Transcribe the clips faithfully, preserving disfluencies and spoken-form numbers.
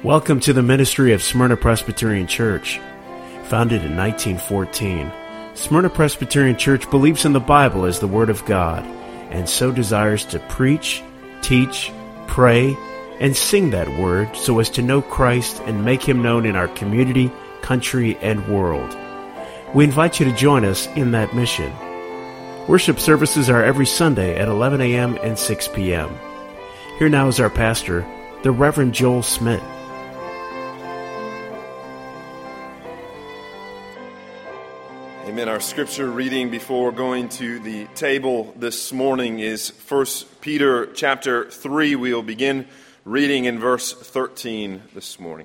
Welcome to the ministry of Smyrna Presbyterian Church. Founded in nineteen fourteen, Smyrna Presbyterian Church believes in the Bible as the Word of God, and so desires to preach, teach, pray, and sing that Word so as to know Christ and make Him known in our community, country, and world. We invite you to join us in that mission. Worship services are every Sunday at eleven a.m. and six p.m. Here now is our pastor, the Reverend Joel Smith. Amen. Our scripture reading before going to the table this morning is First Peter chapter three. We will begin reading in verse thirteen this morning.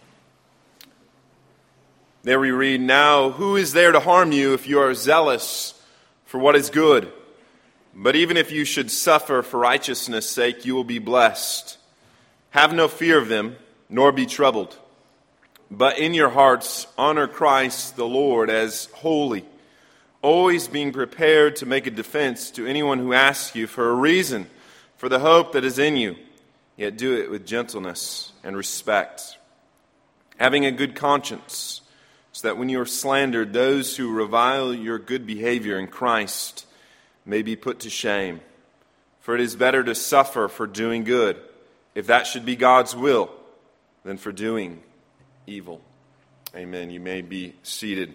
There we read, "Now who is there to harm you if you are zealous for what is good? But even if you should suffer for righteousness' sake, you will be blessed. Have no fear of them, nor be troubled. But in your hearts honor Christ the Lord as holy, always being prepared to make a defense to anyone who asks you for a reason for the hope that is in you, yet do it with gentleness and respect, having a good conscience, so that when you are slandered, those who revile your good behavior in Christ may be put to shame. For it is better to suffer for doing good, if that should be God's will, than for doing evil." Amen. You may be seated.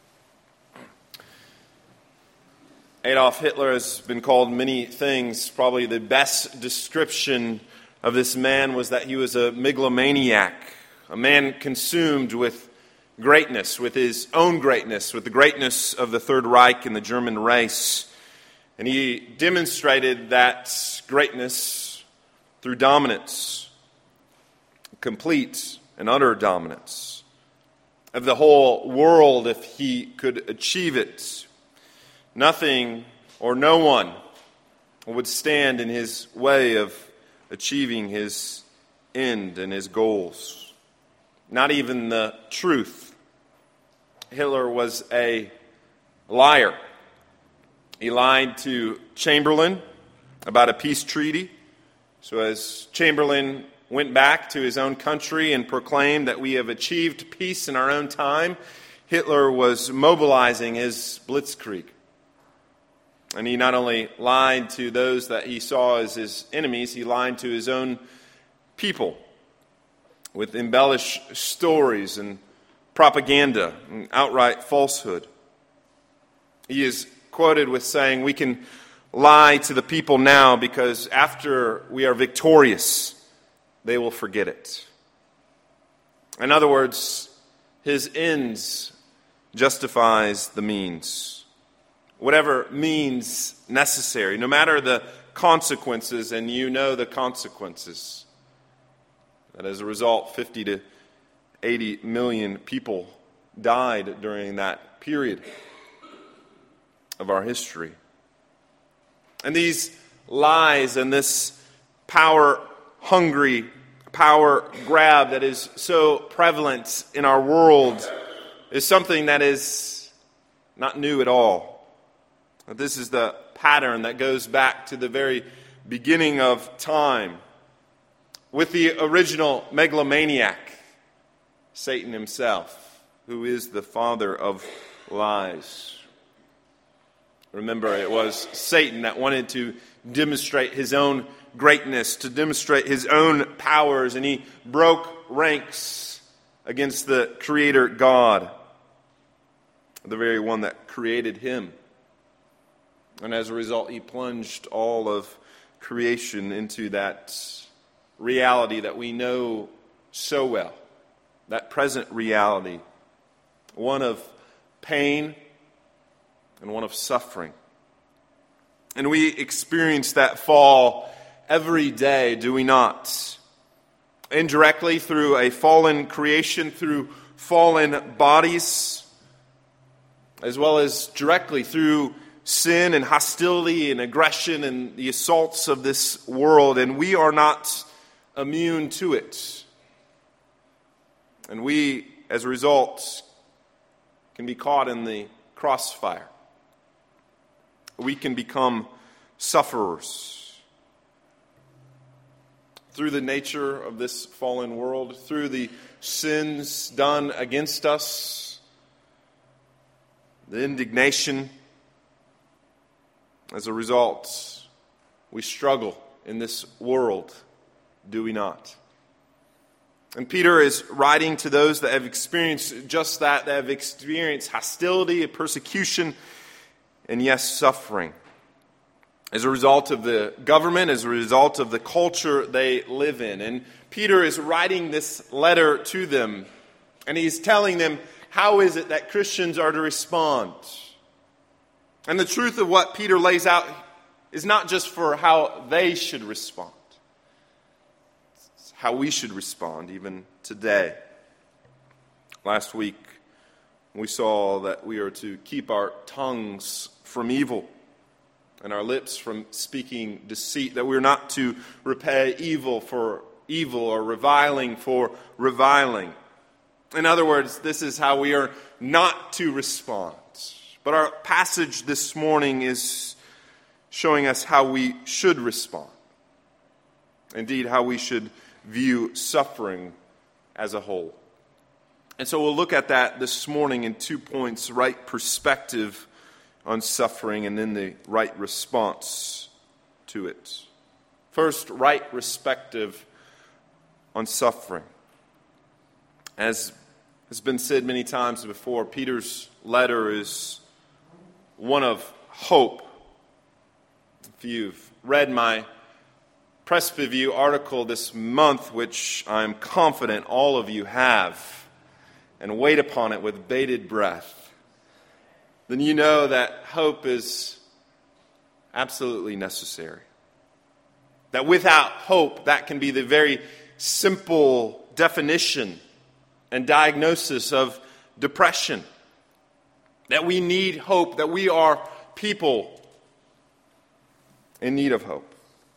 Adolf Hitler has been called many things. Probably the best description of this man was that he was a megalomaniac, a man consumed with greatness, with his own greatness, with the greatness of the Third Reich and the German race. And he demonstrated that greatness through dominance, complete and utter dominance of the whole world if he could achieve it. Nothing or no one would stand in his way of achieving his end and his goals. Not even the truth. Hitler was a liar. He lied to Chamberlain about a peace treaty. So as Chamberlain went back to his own country and proclaimed that we have achieved peace in our own time, Hitler was mobilizing his blitzkrieg. And he not only lied to those that he saw as his enemies, he lied to his own people with embellished stories and propaganda and outright falsehood. He is quoted with saying, "We can lie to the people now because after we are victorious, they will forget it." In other words, his ends justifies the means. Whatever means necessary, no matter the consequences, and you know the consequences. That as a result, fifty to eighty million people died during that period of our history. And these lies and this power-hungry power grab that is so prevalent in our world is something that is not new at all. This is the pattern that goes back to the very beginning of time with the original megalomaniac, Satan himself, who is the father of lies. Remember, it was Satan that wanted to demonstrate his own greatness, to demonstrate his own powers, and he broke ranks against the Creator God, the very one that created him. And as a result, he plunged all of creation into that reality that we know so well, that present reality, one of pain and one of suffering. And we experience that fall every day, do we not? Indirectly through a fallen creation, through fallen bodies, as well as directly through sin and hostility and aggression and the assaults of this world. And we are not immune to it. And we, as a result, can be caught in the crossfire. We can become sufferers. through the nature of this fallen world, through the sins done against us, the indignation. As a result, we struggle in this world, do we not? And Peter is writing to those that have experienced just that, that have experienced hostility, persecution, and yes, suffering. As a result of the government, as a result of the culture they live in. And Peter is writing this letter to them, and he's telling them how is it that Christians are to respond. And the truth of what Peter lays out is not just for how they should respond. It's how we should respond even today. Last week, we saw that we are to keep our tongues from evil and our lips from speaking deceit, that we're not to repay evil for evil or reviling for reviling. In other words, this is how we are not to respond. But our passage this morning is showing us how we should respond. Indeed, how we should view suffering as a whole. And so we'll look at that this morning in two points: right perspective on suffering and then the right response to it. First, right perspective on suffering. As has been said many times before, Peter's letter is one of hope. If you've read my Presbyview article this month, which I'm confident all of you have, and wait upon it with bated breath, then you know that hope is absolutely necessary. That without hope, that can be the very simple definition and diagnosis of depression. That we need hope, that we are people in need of hope.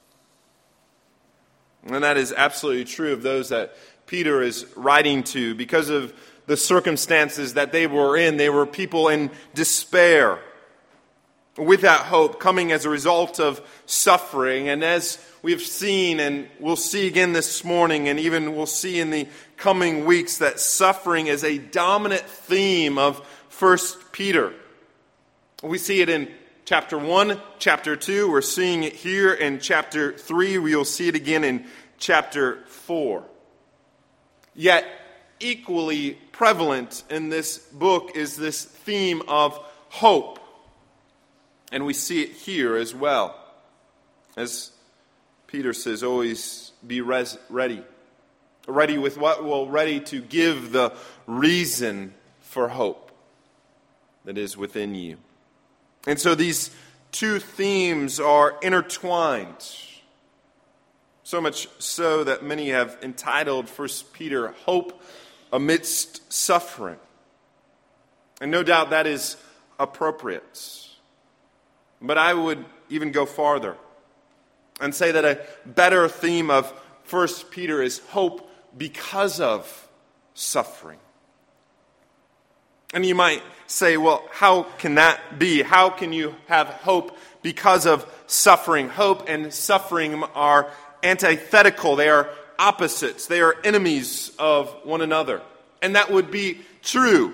And that is absolutely true of those that Peter is writing to. Because of the circumstances that they were in, they were people in despair, without hope, coming as a result of suffering. And as we've seen, and we'll see again this morning, and even we'll see in the coming weeks, that suffering is a dominant theme of First Peter. We see it in chapter one, chapter two. We're seeing it here in chapter three. We'll see it again in chapter four. Yet, equally prevalent in this book is this theme of hope. And we see it here as well. As Peter says, always be res- ready. Ready with what? Well, ready to give the reason for hope that is within you. And so these two themes are intertwined. So much so that many have entitled First Peter, Hope Amidst Suffering. And no doubt that is appropriate. But I would even go farther and say that a better theme of First Peter is hope because of suffering. And you might say, well, how can that be? How can you have hope because of suffering? Hope and suffering are antithetical. They are opposites. They are enemies of one another. And that would be true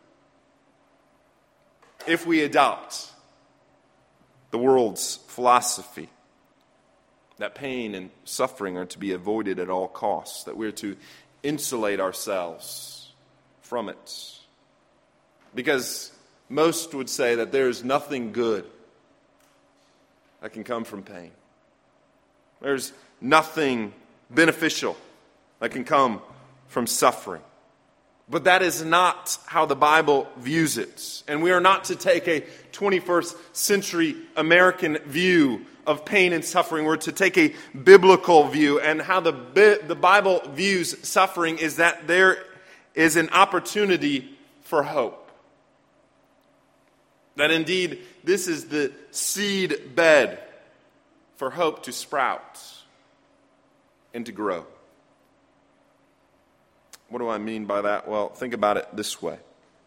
if we adopt the world's philosophy that pain and suffering are to be avoided at all costs, that we're to insulate ourselves from it. Because most would say that there is nothing good that can come from pain. There's nothing beneficial that can come from suffering. But that is not how the Bible views it. And we are not to take a twenty-first century American view of pain and suffering. We're to take a biblical view. And how the, the Bible views suffering is that there is an opportunity for hope. That indeed, this is the seed bed for hope to sprout and to grow. What do I mean by that? Well, think about it this way.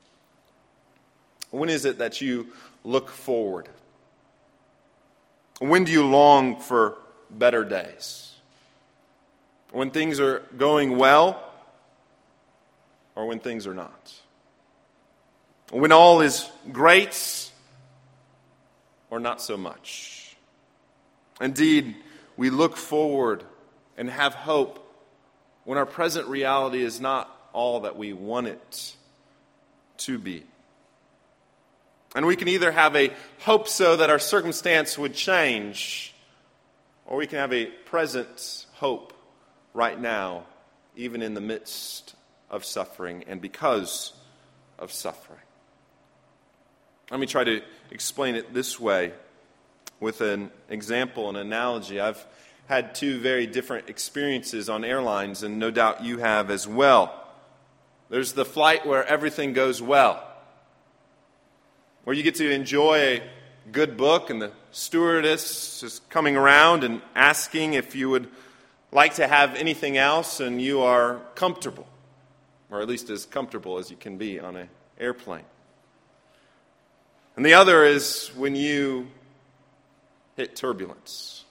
When is it that you look forward? When do you long for better days? When things are going well, or when things are not. When all is great, or not so much. Indeed, we look forward and have hope when our present reality is not all that we want it to be. And we can either have a hope so that our circumstance would change, or we can have a present hope right now, even in the midst of suffering and because of suffering. Let me try to explain it this way with an example, an analogy. I've had two very different experiences on airlines, and no doubt you have as well. There's the flight where everything goes well, where you get to enjoy a good book and the stewardess is coming around and asking if you would like to have anything else, and you are comfortable, or at least as comfortable as you can be on an airplane. And the other is when you hit turbulence,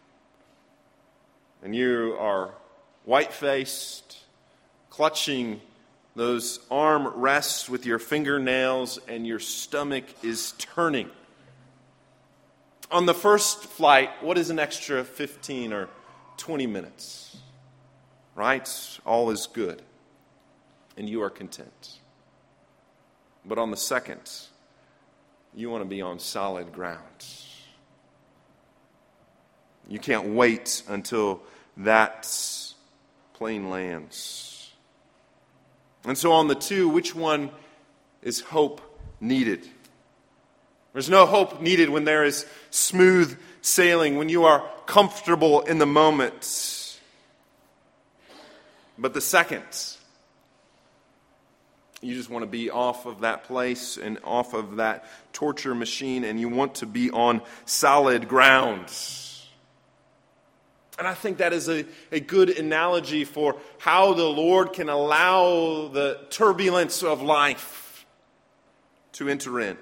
and you are white-faced, clutching those arm rests with your fingernails, and your stomach is turning. On the first flight, what is an extra fifteen or twenty minutes? Right? All is good, and you are content. But on the second, you want to be on solid ground. You can't wait until that plane lands. And so on the two, which one is hope needed? There's no hope needed when there is smooth sailing, when you are comfortable in the moment. But the second, you just want to be off of that place and off of that torture machine, and you want to be on solid ground. And I think that is a, a good analogy for how the Lord can allow the turbulence of life to enter in,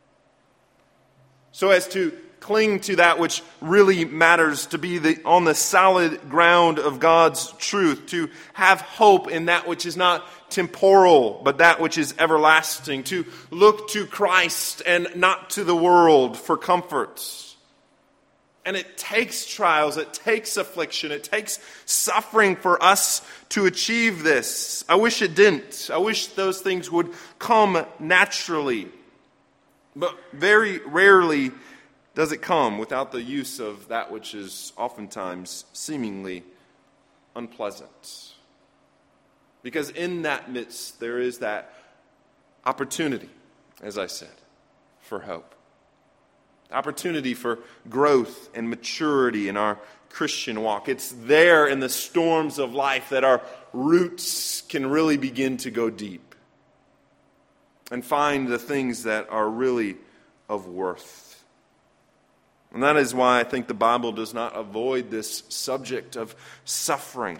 so as to cling to that which really matters, to be the, on the solid ground of God's truth, to have hope in that which is not temporal, but that which is everlasting, to look to Christ and not to the world for comfort. And it takes trials, it takes affliction, it takes suffering for us to achieve this. I wish it didn't. I wish those things would come naturally. But very rarely does it come without the use of that which is oftentimes seemingly unpleasant. Because in that midst, there is that opportunity, as I said, for hope. Opportunity for growth and maturity in our Christian walk. It's there in the storms of life that our roots can really begin to go deep and find the things that are really of worth. And that is why I think the Bible does not avoid this subject of suffering,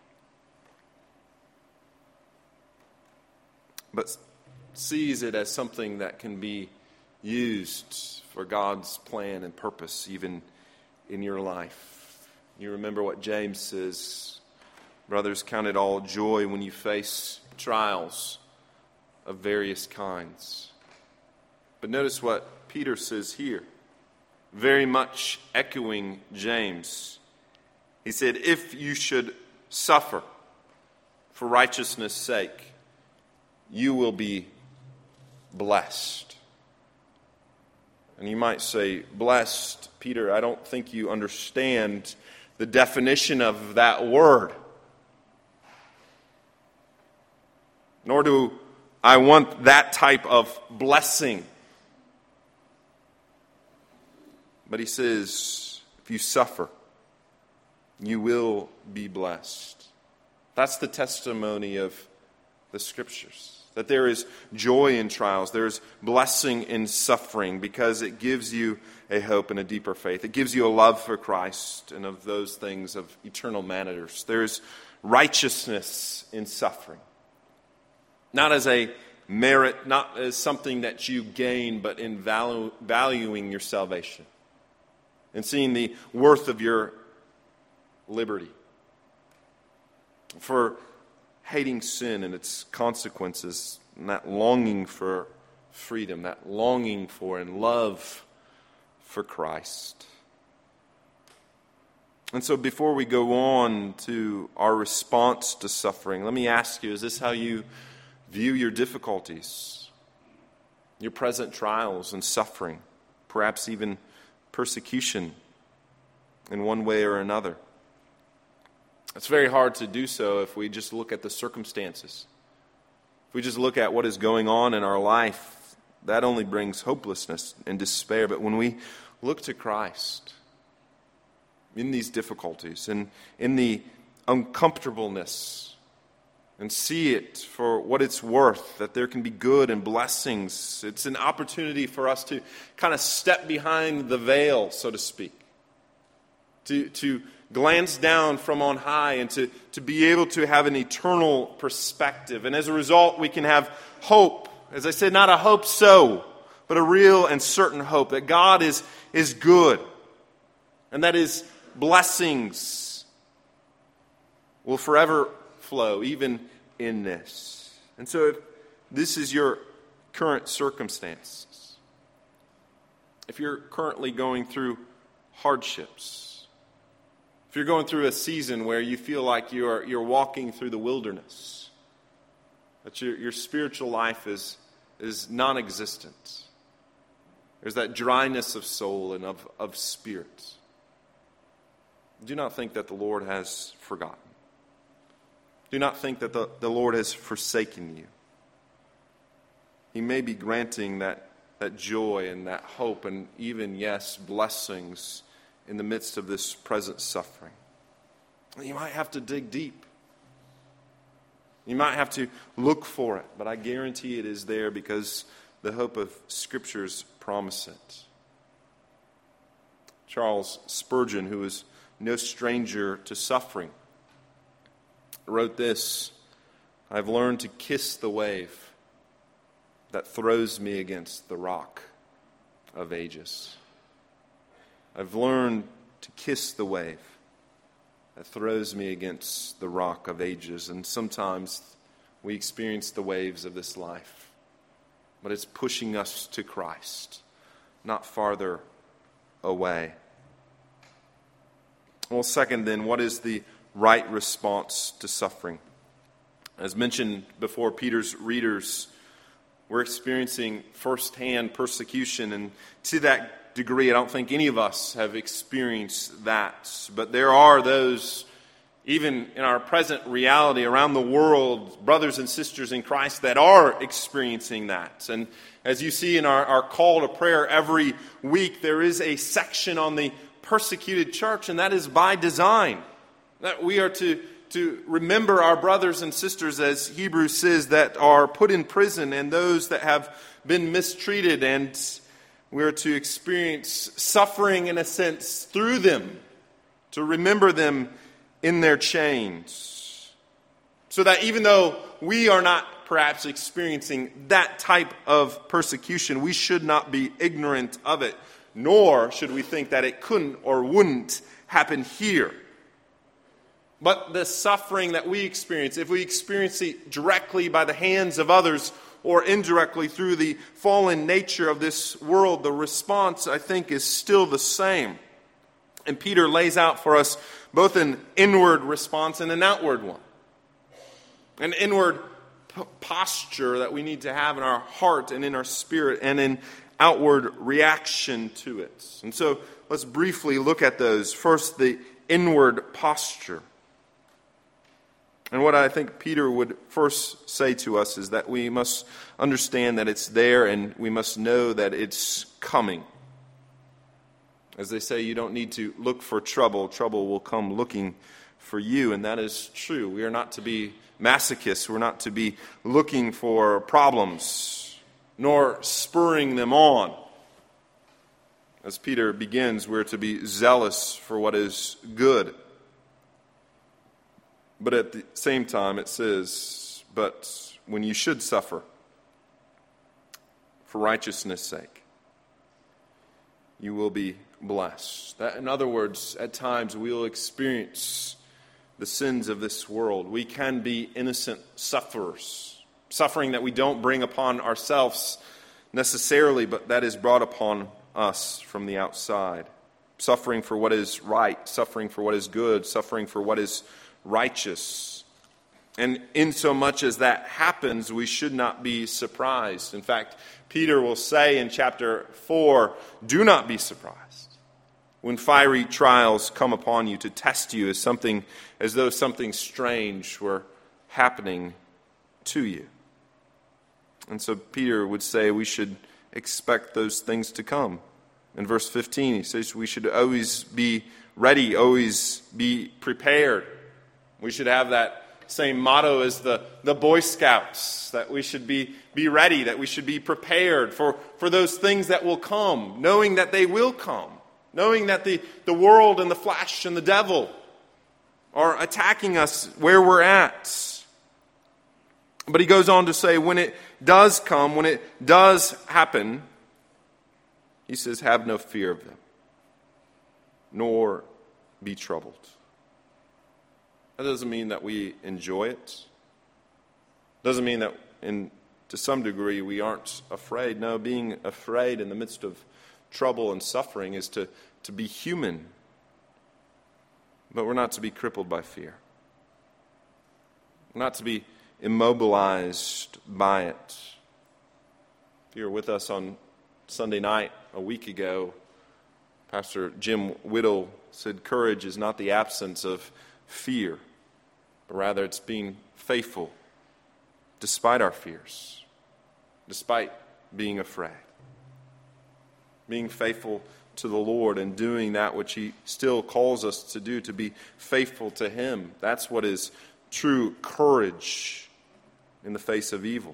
but sees it as something that can be used for God's plan and purpose even in your life. You remember what James says, brothers, count it all joy when you face trials of various kinds. But notice what Peter says here, very much echoing James. He said, if you should suffer for righteousness' sake, you will be blessed. And you might say, blessed, Peter, I don't think you understand the definition of that word. Nor do I want that type of blessing. But he says, if you suffer, you will be blessed. That's the testimony of the Scriptures. That there is joy in trials, there is blessing in suffering, because it gives you a hope and a deeper faith. It gives you a love for Christ and of those things of eternal matters. There is righteousness in suffering. Not as a merit, not as something that you gain, but in value, valuing your salvation and seeing the worth of your liberty for hating sin and its consequences, and that longing for freedom, that longing for and love for Christ. And so before we go on to our response to suffering, let me ask you, is this how you view your difficulties, your present trials and suffering, perhaps even persecution in one way or another? It's very hard to do so if we just look at the circumstances. If we just look at what is going on in our life, that only brings hopelessness and despair. But when we look to Christ in these difficulties and in the uncomfortableness and see it for what it's worth, that there can be good and blessings, it's an opportunity for us to kind of step behind the veil, so to speak, to, to glance down from on high and to, to be able to have an eternal perspective. And as a result, we can have hope. As I said, not a hope so, but a real and certain hope that God is, is good and that His blessings will forever flow, even in this. And so if this is your current circumstances, if you're currently going through hardships, if you're going through a season where you feel like you're you're walking through the wilderness, that your, your spiritual life is, is non-existent, there's that dryness of soul and of, of spirit, do not think that the Lord has forgotten. Do not think that the, the Lord has forsaken you. He may be granting that, that joy and that hope and even, yes, blessings in the midst of this present suffering. You might have to dig deep. You might have to look for it, but I guarantee it is there because the hope of Scriptures promise it. Charles Spurgeon, who is no stranger to suffering, wrote this: "I've learned to kiss the wave that throws me against the rock of ages." I've learned to kiss the wave that throws me against the rock of ages. And sometimes we experience the waves of this life, but it's pushing us to Christ, not farther away. Well, second then, what is the right response to suffering? As mentioned before, Peter's readers were experiencing firsthand persecution, and to that degree, I don't think any of us have experienced that. But there are those, even in our present reality around the world, brothers and sisters in Christ that are experiencing that. And as you see in our, our call to prayer every week, there is a section on the persecuted church, and that is by design. That we are to, to remember our brothers and sisters, as Hebrews says, that are put in prison and those that have been mistreated, and we are to experience suffering in a sense through them, to remember them in their chains. So that even though we are not perhaps experiencing that type of persecution, we should not be ignorant of it, nor should we think that it couldn't or wouldn't happen here. But the suffering that we experience, if we experience it directly by the hands of others or indirectly through the fallen nature of this world, the response, I think, is still the same. And Peter lays out for us both an inward response and an outward one. An inward p- posture that we need to have in our heart and in our spirit, and an outward reaction to it. And so let's briefly look at those. First, the inward posture. And what I think Peter would first say to us is that we must understand that it's there, and we must know that it's coming. As they say, you don't need to look for trouble. Trouble will come looking for you, and that is true. We are not to be masochists. We're not to be looking for problems, nor spurring them on. As Peter begins, we're to be zealous for what is good. But at the same time, it says, but when you should suffer for righteousness' sake, you will be blessed. That, in other words, at times we will experience the sins of this world. We can be innocent sufferers, suffering that we don't bring upon ourselves necessarily, but that is brought upon us from the outside. Suffering for what is right, suffering for what is good, suffering for what is righteous. And insomuch as that happens, we should not be surprised. In fact, Peter will say in chapter four, do not be surprised when fiery trials come upon you to test you as something, as though something strange were happening to you. And so Peter would say we should expect those things to come. In verse fifteen, he says we should always be ready, always be prepared. We should have that same motto as the, the Boy Scouts, that we should be, be ready, that we should be prepared for, for those things that will come, knowing that they will come, knowing that the, the world and the flesh and the devil are attacking us where we're at. But he goes on to say, when it does come, when it does happen, he says, have no fear of them, nor be troubled. That doesn't mean that we enjoy it. Doesn't mean that in to some degree we aren't afraid. No, being afraid in the midst of trouble and suffering is to, to be human. But we're not to be crippled by fear. We're not to be immobilized by it. If you were with us on Sunday night a week ago, Pastor Jim Whittle said courage is not the absence of fear, but rather it's being faithful despite our fears, despite being afraid. Being faithful to the Lord and doing that which He still calls us to do, to be faithful to Him. That's what is true courage in the face of evil.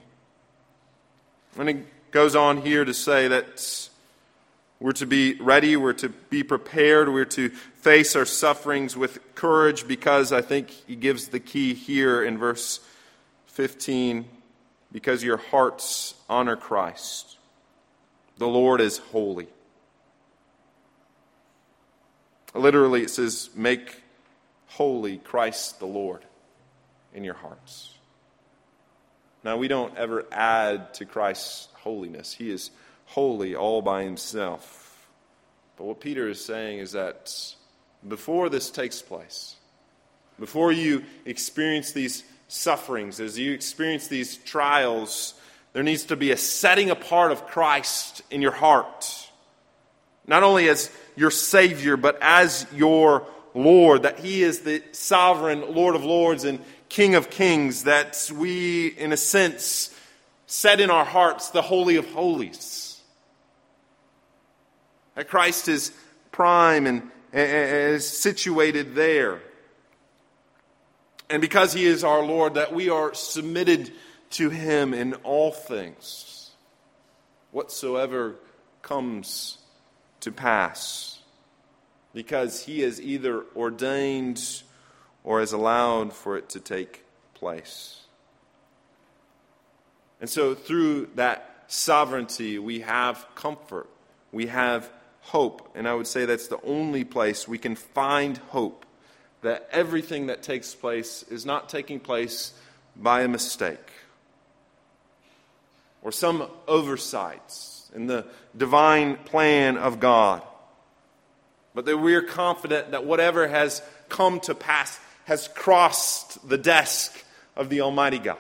And he goes on here to say that we're to be ready, we're to be prepared, we're to face our sufferings with courage, because I think he gives the key here in verse fifteen, because your hearts honor Christ. The Lord is holy. Literally it says, make holy Christ the Lord in your hearts. Now, we don't ever add to Christ's holiness. He is holy all by himself. But what Peter is saying is that before this takes place, before you experience these sufferings, as you experience these trials, there needs to be a setting apart of Christ in your heart. Not only as your Savior, but as your Lord, that He is the sovereign Lord of Lords and King of Kings, that we, in a sense, set in our hearts the Holy of Holies. That Christ is prime and is situated there. And because He is our Lord, that we are submitted to Him in all things, whatsoever comes to pass, because He has either ordained or has allowed for it to take place. And so through that sovereignty, we have comfort, we have hope, and I would say that's the only place we can find hope, that everything that takes place is not taking place by a mistake or some oversights in the divine plan of God, but that we are confident that whatever has come to pass has crossed the desk of the Almighty God.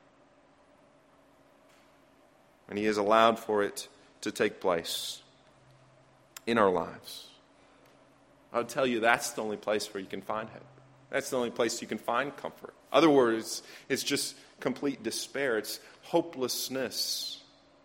And He has allowed for it to take place in our lives. I would tell you that's the only place where you can find hope. That's the only place you can find comfort. Other words, it's just complete despair. It's hopelessness.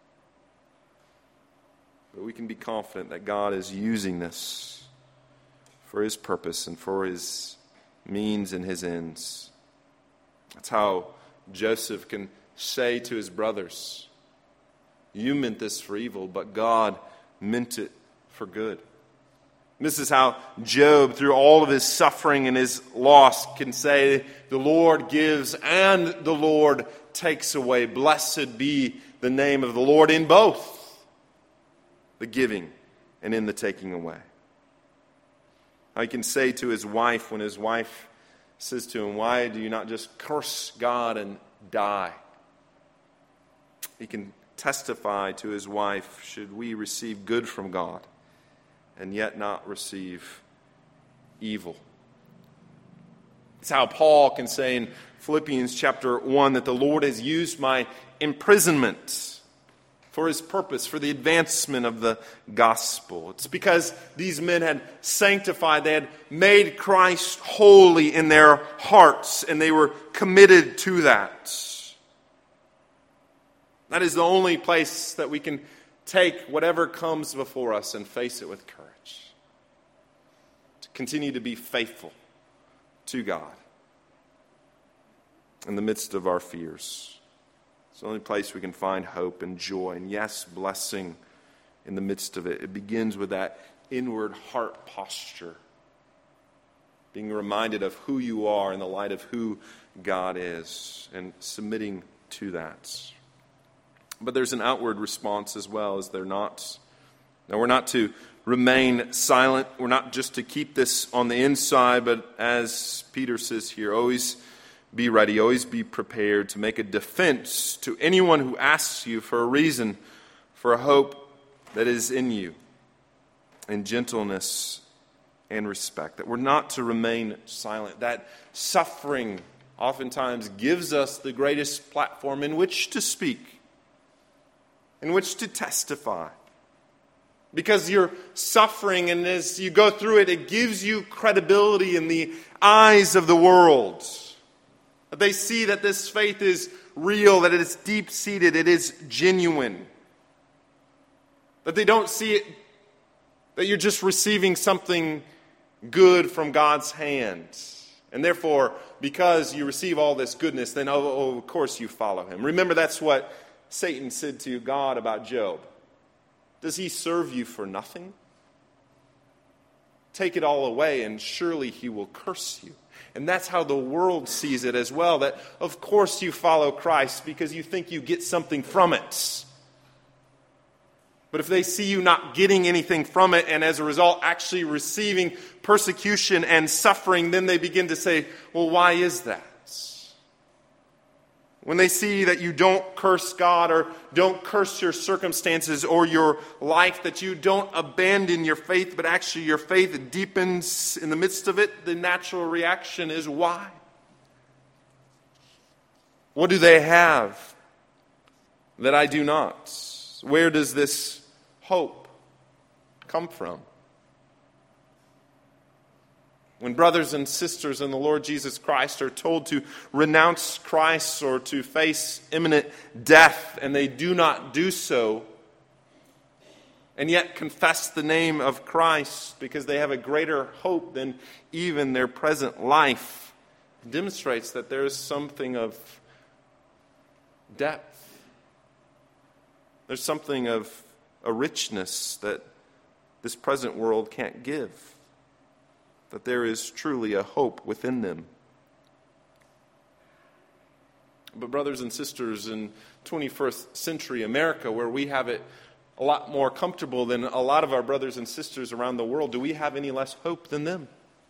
But we can be confident that God is using this for His purpose and for His means and His ends. That's how Joseph can say to his brothers, you meant this for evil, but God meant it for good. This is how Job, through all of his suffering and his loss, can say, the Lord gives and the Lord takes away. Blessed be the name of the Lord in both the giving and in the taking away. I can say to his wife, when his wife says to him, "Why do you not just curse God and die?" He can testify to his wife, "Should we receive good from God and yet not receive evil?" It's how Paul can say in Philippians chapter one that the Lord has used my imprisonment for his purpose, for the advancement of the gospel. It's because these men had sanctified, they had made Christ holy in their hearts, and they were committed to that. That is the only place that we can take whatever comes before us and face it with courage. To continue to be faithful to God in the midst of our fears. It's the only place we can find hope and joy and, yes, blessing in the midst of it. It begins with that inward heart posture, being reminded of who you are in the light of who God is and submitting to that. But there's an outward response as well, is there not? Now, we're not to remain silent. We're not just to keep this on the inside, but as Peter says here, always be ready, always be prepared to make a defense to anyone who asks you for a reason for a hope that is in you, in gentleness and respect. That we're not to remain silent. That suffering oftentimes gives us the greatest platform in which to speak, in which to testify. Because you're suffering, and as you go through it, it gives you credibility in the eyes of the world. That they see that this faith is real, that it is deep-seated, it is genuine. That they don't see it, that you're just receiving something good from God's hand. And therefore, because you receive all this goodness, then oh, oh, of course you follow him. Remember, that's what Satan said to God about Job. Does he serve you for nothing? Take it all away, and surely he will curse you. And that's how the world sees it as well, that of course you follow Christ because you think you get something from it. But if they see you not getting anything from it, and as a result actually receiving persecution and suffering, then they begin to say, well, why is that? When they see that you don't curse God or don't curse your circumstances or your life, that you don't abandon your faith, but actually your faith deepens in the midst of it, the natural reaction is why? What do they have that I do not? Where does this hope come from? When brothers and sisters in the Lord Jesus Christ are told to renounce Christ or to face imminent death, and they do not do so, and yet confess the name of Christ because they have a greater hope than even their present life, it demonstrates that there is something of depth. There's something of a richness that this present world can't give. That there is truly a hope within them. But brothers and sisters, in twenty-first century America, where we have it a lot more comfortable than a lot of our brothers and sisters around the world, do we have any less hope than them?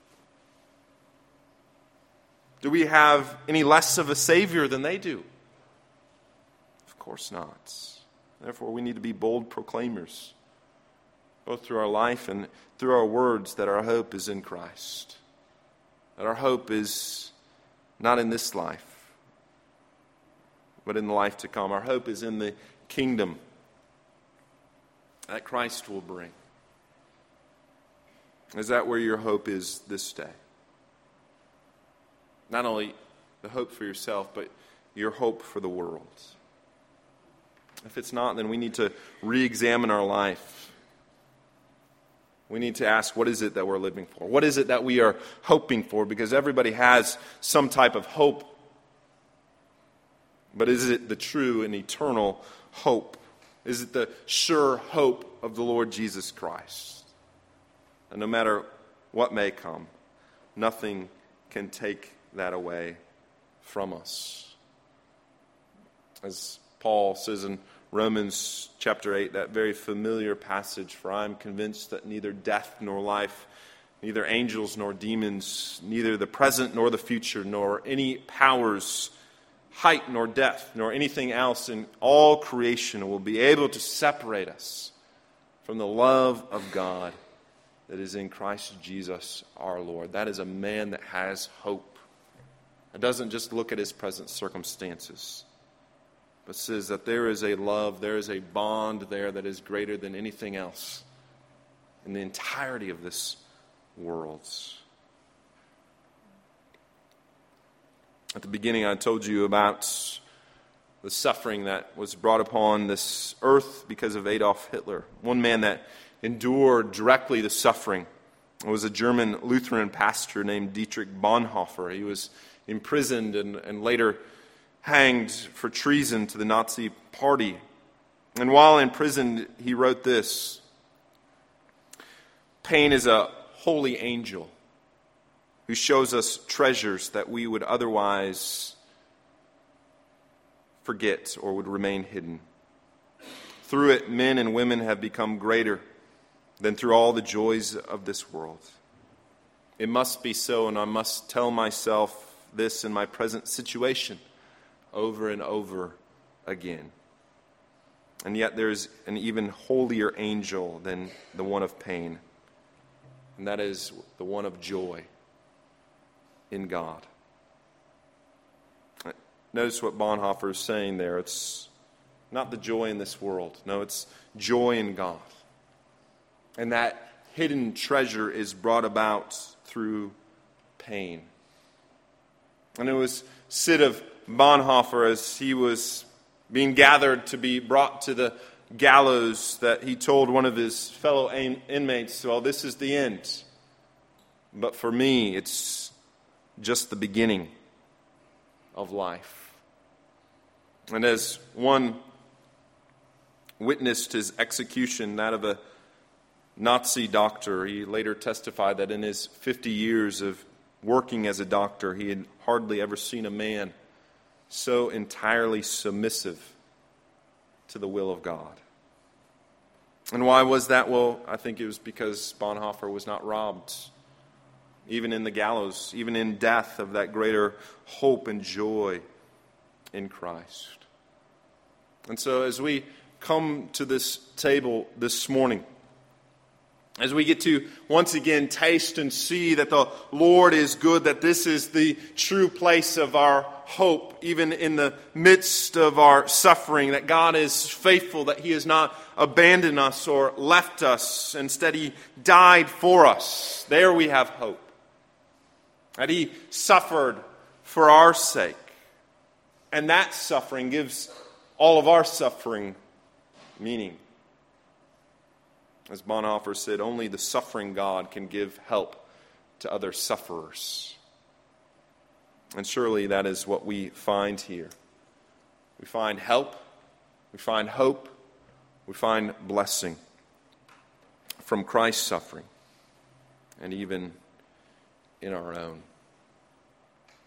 Do we have any less of a Savior than they do? Of course not. Therefore, we need to be bold proclaimers, both through our life and through our words, that our hope is in Christ. That our hope is not in this life, but in the life to come. Our hope is in the kingdom that Christ will bring. Is that where your hope is this day? Not only the hope for yourself, but your hope for the world. If it's not, then we need to re-examine our life. We need to ask, what is it that we're living for? What is it that we are hoping for? Because everybody has some type of hope. But is it the true and eternal hope? Is it the sure hope of the Lord Jesus Christ? And no matter what may come, nothing can take that away from us. As Paul says in Romans chapter eight, that very familiar passage, for I am convinced that neither death nor life, neither angels nor demons, neither the present nor the future, nor any powers, height nor depth, nor anything else in all creation will be able to separate us from the love of God that is in Christ Jesus our Lord. That is a man that has hope. It doesn't just look at his present circumstances, but says that there is a love, there is a bond there that is greater than anything else in the entirety of this world. At the beginning, I told you about the suffering that was brought upon this earth because of Adolf Hitler. One man that endured directly the suffering was a German Lutheran pastor named Dietrich Bonhoeffer. He was imprisoned and, and later hanged for treason to the Nazi Party. And while in prison, he wrote this: "Pain is a holy angel who shows us treasures that we would otherwise forget or would remain hidden. Through it, men and women have become greater than through all the joys of this world. It must be so, and I must tell myself this in my present situation over and over again. And yet there is an even holier angel than the one of pain, and that is the one of joy in God." Notice what Bonhoeffer is saying there. It's not the joy in this world. No, it's joy in God. And that hidden treasure is brought about through pain. And it was said of Bonhoeffer as he was being gathered to be brought to the gallows that he told one of his fellow inmates, "Well, this is the end. But for me, it's just the beginning of life." And as one witnessed his execution, that of a Nazi doctor, he later testified that in his fifty years of working as a doctor, he had hardly ever seen a man so entirely submissive to the will of God. And why was that? Well, I think it was because Bonhoeffer was not robbed, even in the gallows, even in death, of that greater hope and joy in Christ. And so as we come to this table this morning, as we get to once again taste and see that the Lord is good, that this is the true place of our hope, even in the midst of our suffering, that God is faithful, that He has not abandoned us or left us. Instead, He died for us. There we have hope. That He suffered for our sake. And that suffering gives all of our suffering meaning. As Bonhoeffer said, only the suffering God can give help to other sufferers. And surely that is what we find here. We find help, we find hope, we find blessing from Christ's suffering, and even in our own.